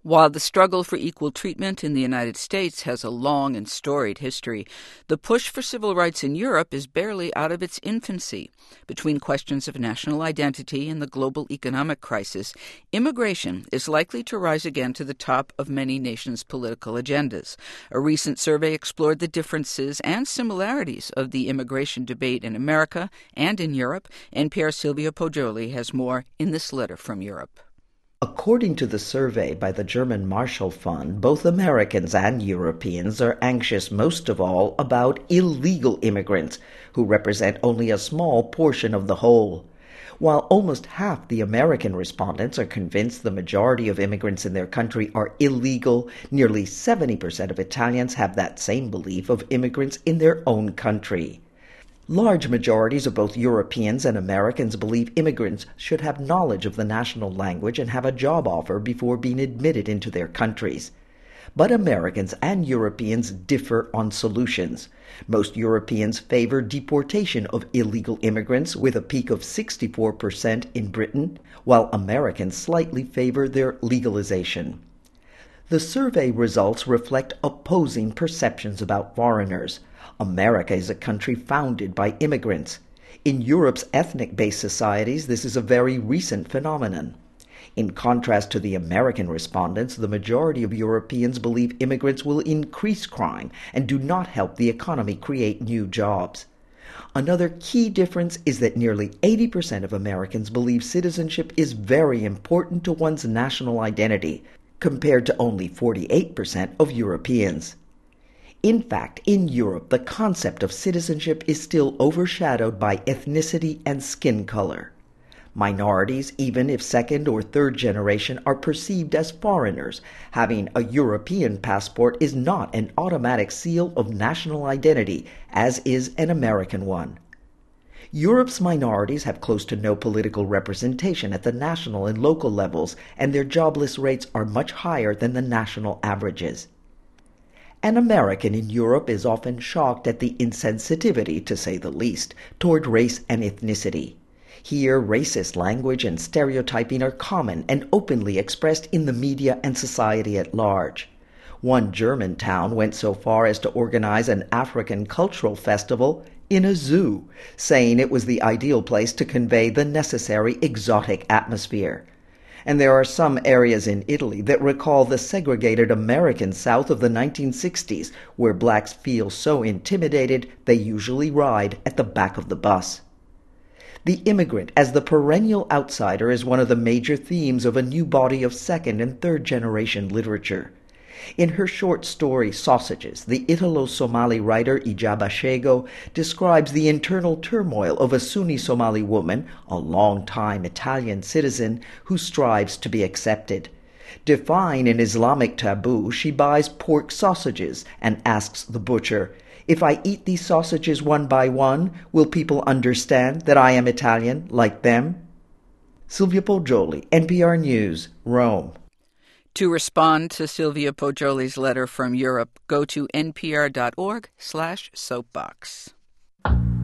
While the struggle for equal treatment in the United States has a long and storied history, the push for civil rights in Europe is barely out of its infancy. Between questions of national identity and the global economic crisis, immigration is likely to rise again to the top of many nations' political agendas. A recent survey explored the differences and similarities of the immigration debate in America and in Europe. NPR's Silvia Poggioli has more in this letter from Europe. According to the survey by the German Marshall Fund, both Americans and Europeans are anxious most of all about illegal immigrants, who represent only a small portion of the whole. While almost half the American respondents are convinced the majority of immigrants in their country are illegal, nearly 70% of Italians have that same belief of immigrants in their own country. Large majorities of both Europeans and Americans believe immigrants should have knowledge of the national language and have a job offer before being admitted into their countries. But Americans and Europeans differ on solutions. Most Europeans favor deportation of illegal immigrants, with a peak of 64% in Britain, while Americans slightly favor their legalization. The survey results reflect opposing perceptions about foreigners. America is a country founded by immigrants. In Europe's ethnic-based societies, this is a very recent phenomenon. In contrast to the American respondents, the majority of Europeans believe immigrants will increase crime and do not help the economy create new jobs. Another key difference is that nearly 80% of Americans believe citizenship is very important to one's national identity, compared to only 48% of Europeans. In fact, in Europe, the concept of citizenship is still overshadowed by ethnicity and skin color. Minorities, even if second or third generation, are perceived as foreigners. Having a European passport is not an automatic seal of national identity, as is an American one. Europe's minorities have close to no political representation at the national and local levels, and their jobless rates are much higher than the national averages. An American in Europe is often shocked at the insensitivity, to say the least, toward race and ethnicity. Here, racist language and stereotyping are common and openly expressed in the media and society at large. One German town went so far as to organize an African cultural festival in a zoo, saying it was the ideal place to convey the necessary exotic atmosphere. And there are some areas in Italy that recall the segregated American South of the 1960s, where blacks feel so intimidated they usually ride at the back of the bus. The immigrant as the perennial outsider is one of the major themes of a new body of second and third generation literature. In her short story Sausages, the Italo-Somali writer Ijaba Shego describes the internal turmoil of a Sunni Somali woman, a long-time Italian citizen, who strives to be accepted. Defying an Islamic taboo, she buys pork sausages and asks the butcher, "If I eat these sausages one by one, will people understand that I am Italian like them?" Silvia Poggioli, NPR News, Rome. To respond to Silvia Poggioli's letter from Europe, go to npr.org/soapbox.